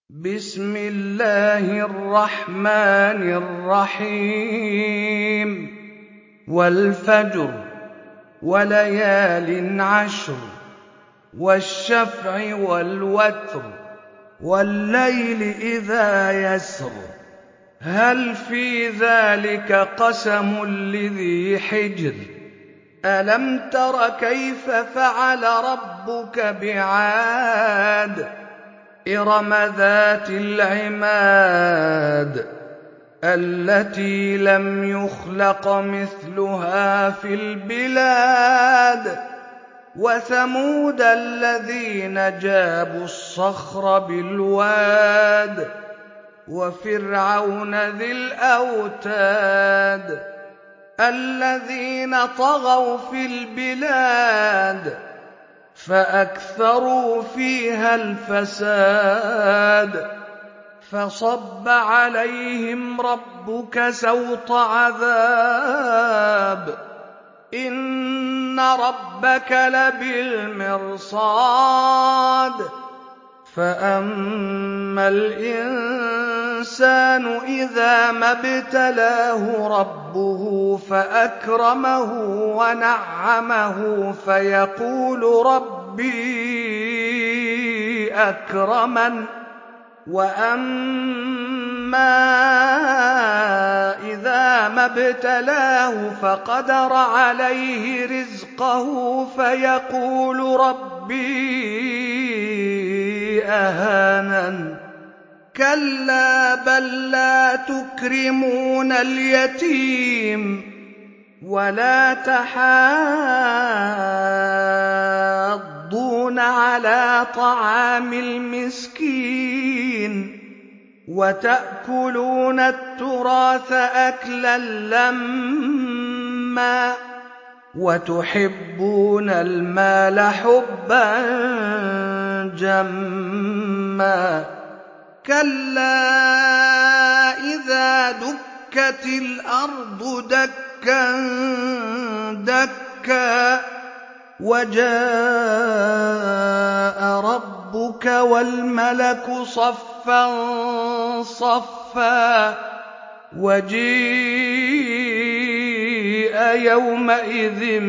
بسم الله الرحمن الرحيم والفجر وليال عشر والشفع والوتر والليل إذا يسر هل في ذلك قسم لذي حجر ألم تر كيف فعل ربك بعاد إرم ذات العماد التي لم يخلق مثلها في البلاد وثمود الذين جابوا الصخر بالواد وفرعون ذي الأوتاد الذين طغوا في البلاد فأكثروا فيها الفساد فصب عليهم ربك سوط عذاب إن ربك لبالمرصاد فأما الإنسان إذا ما ابتلاه ربه فأكرمه ونعمه فيقول ربي أكرمن وأما إذا ما ابتلاه فقدر عليه رزقه فيقول ربي أهانن كلا بل لا تكرمون اليتيم ولا تحاضون على طعام المسكين وتأكلون التراث أكلا لما وتحبون المال حبا جما كلا إذا دكت الأرض دكا دكا وجاء ربك والملك صفا صفا وجيء يومئذ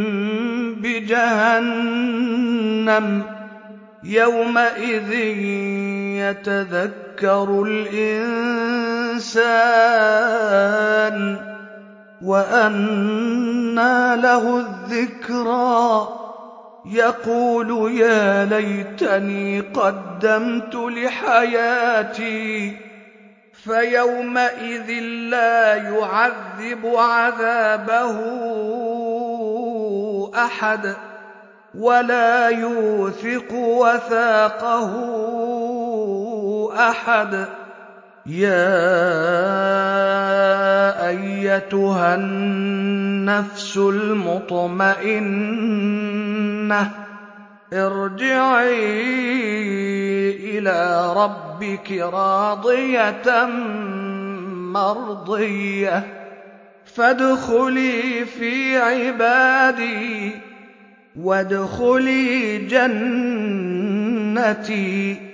بجهنم يومئذ يتذكر الإنسان وأنى له الذكرى يقول يا ليتني قدمت لحياتي فيومئذ لا يعذب عذابه أحد ولا يوثق وثاقه أحد يا أيتها النفس المطمئنة ارجعي إلى ربك راضية مرضية فادخلي في عبادي وادخلي جنتي